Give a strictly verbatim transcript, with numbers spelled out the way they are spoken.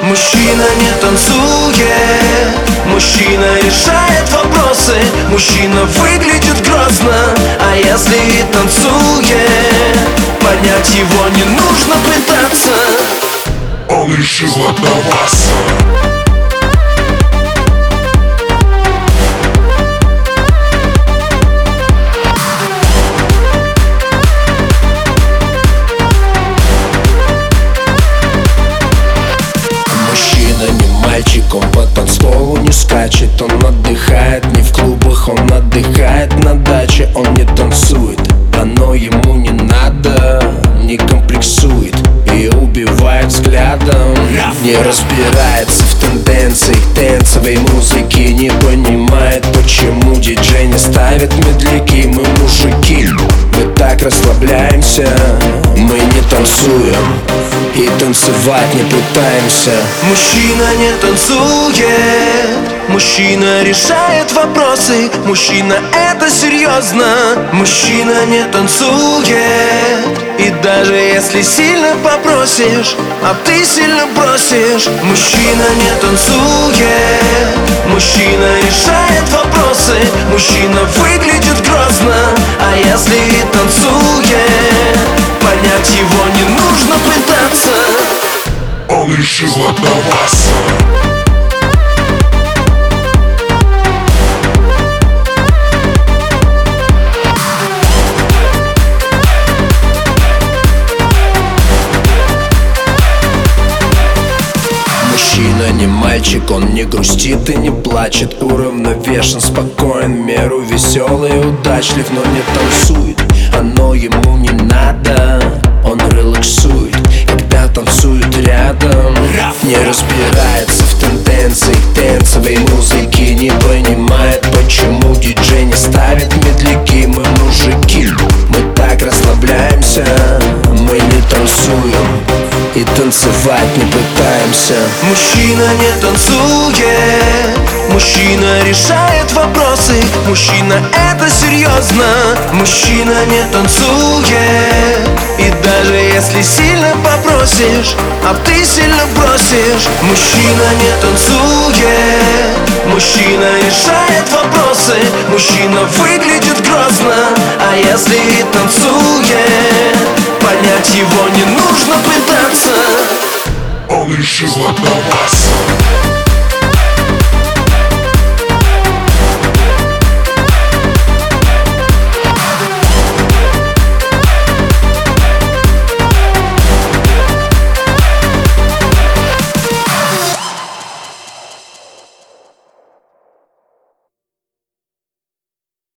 Мужчина не танцует, мужчина решает вопросы. Мужчина выглядит грозно, а если и танцует, понять его не нужно пытаться. Он решил отдаваться. Он по танцполу не скачет, он отдыхает не в клубах, он отдыхает на даче. Он не танцует, оно ему не надо, не комплексует и убивает взглядом. Не разбирается в тенденциях танцевой музыки, не понимает, почему диджей не ставит медляки. Мы мужики, мы так расслабляемся, мы не танцуем и танцевать не пытаемся. Мужчина не танцует, мужчина решает вопросы. Мужчина это серьезно, мужчина не танцует. И даже если сильно попросишь, а ты сильно просишь, мужчина не танцует, мужчина решает вопросы. Мужчина выглядит грозно, а если и танцует, понять его не нужно пытаться. Он решил отдаваться. Мужчина не мальчик, он не грустит и не плачет. Уравновешен, спокоен, в меру веселый и удачлив, но не танцует, оно ему не надо. Он релаксует, когда танцует рядом. Не разбирается в тенденциях танцевой музыки, не понимает, почему диджей не ставит медляки. Мы мужики, мы так расслабляемся, мы не танцуем и танцевать не пытаемся. Мужчина не танцует, мужчина решает вопросы. Мужчина это серьезно, мужчина не танцует. И даже если сильно попросишь, а ты сильно просишь, мужчина не танцует, мужчина решает вопросы. Мужчина выглядит грозно, а если и танцует, понять его не нужно пытаться. Он решил отдаваться.